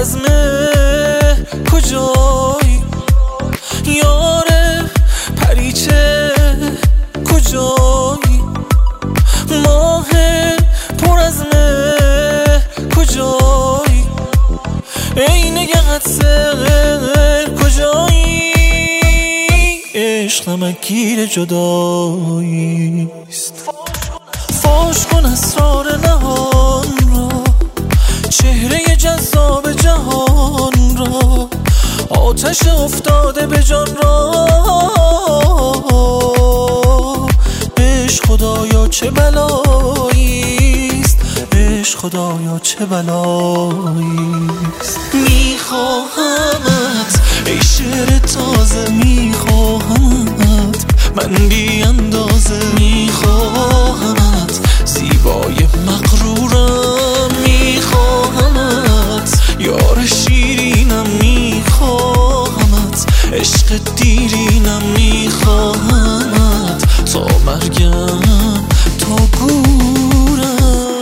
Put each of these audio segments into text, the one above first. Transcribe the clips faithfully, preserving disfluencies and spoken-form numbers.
از مه کجایی؟ یار پریچه کجایی؟ ماه پر از مه کجایی؟ ای نگهت سر کجایی؟ عشقم گیر جداییست. فاش کن اسرار نهان را، چهره جذاب جهان را، آتش افتاده به جان را. عشق خدایا چه بلاییست، عشق خدایا چه بلاییست. میخواهمت ای شعر تازه، میخواهمت من بی اندازه، میخواهمت زیبای مغرورم، میخواهمت یار شیرینم، میخواهمت عشق دیرینم، میخواهمت تا مرگم تا گورم.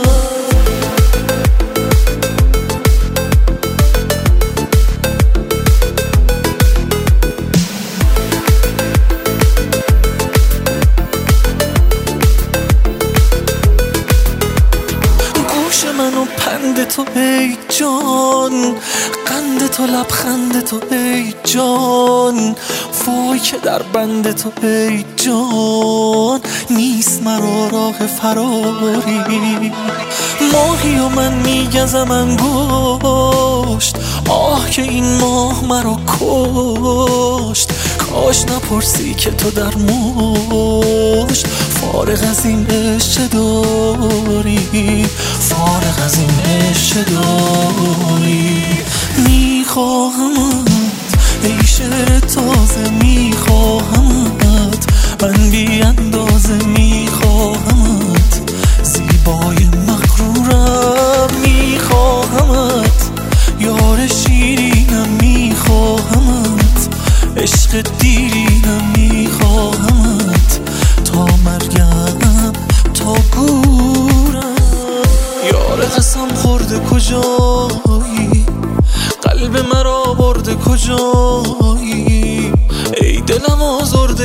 منو پند تو ای جان، قند تو لبخند تو ای جان، وای که در بند تو ای جان، نیست مرا راه فراری. ماهی و من میگزم انگشت، آه که این ماه مرا کشت. کاش نپرسی که تو در مشت، فارغ از این عشق داری، فارغ از این عشق داری. میخواهمت ای شعر تازه، میخواهمت من بی اندازه، میخواهمت زیبای مغرورم، میخواهمت یار شیرینم، میخواهمت عشق دیرینم، میخواهمت تا مرگم تا گورم. یار قسم خورده کجایی؟ قلب مرا برده کجایی؟ ای دلم آزرده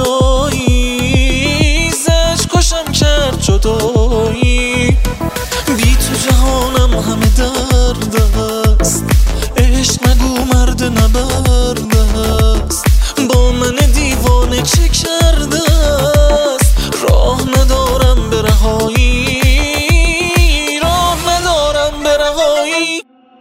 کجایی؟ زش کشم کرد جدایی. بی تو جهانم همه درد است، عشق نگو مرد نبرد است. با من دیوانه چه کرده است؟ راه ندارم به رهایی، راه ندارم به رهایی.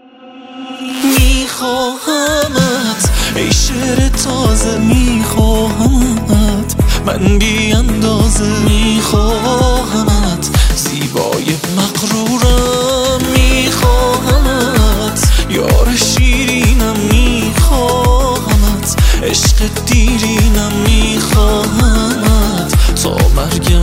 میخواهمت ای شعر تازه، میخواهمت من بی اندازه، میخواهمت زیبای مغرورم، میخواهمت یار شیرینم، میخواهمت عشق دیرینم، میخواهمت تا مرگم